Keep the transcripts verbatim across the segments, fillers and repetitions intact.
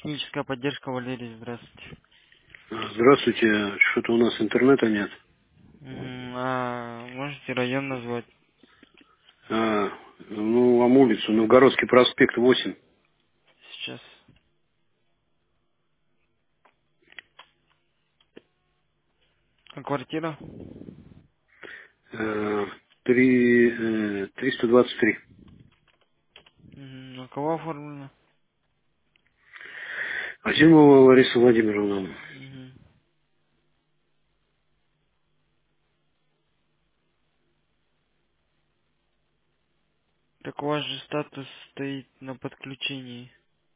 Техническая поддержка, Валерий, здравствуйте. Здравствуйте. Что-то у нас интернета нет. Мгм. А можете район назвать? А, ну, вам улицу. Новгородский проспект восемь. Сейчас. А квартира? Э, три, э, триста двадцать три. Мгм. На кого оформлено? Азимова Лариса Владимировна. Мгм. Так у вас же статус стоит на подключении.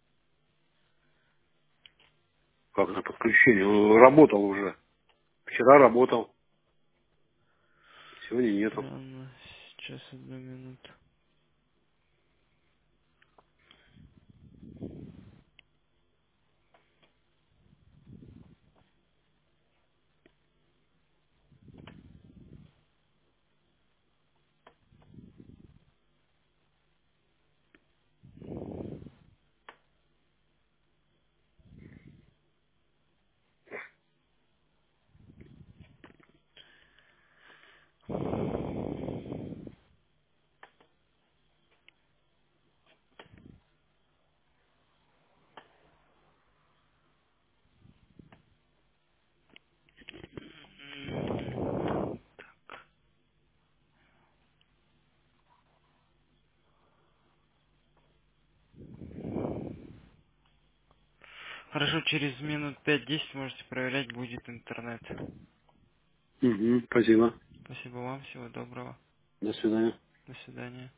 Как на подключение? Он работал уже. Вчера работал. Сегодня нету. Странно. Сейчас, одну минуту. Хорошо, через минут пять-десять можете проверять, будет интернет. Угу, спасибо. Спасибо вам, всего доброго. До свидания. До свидания.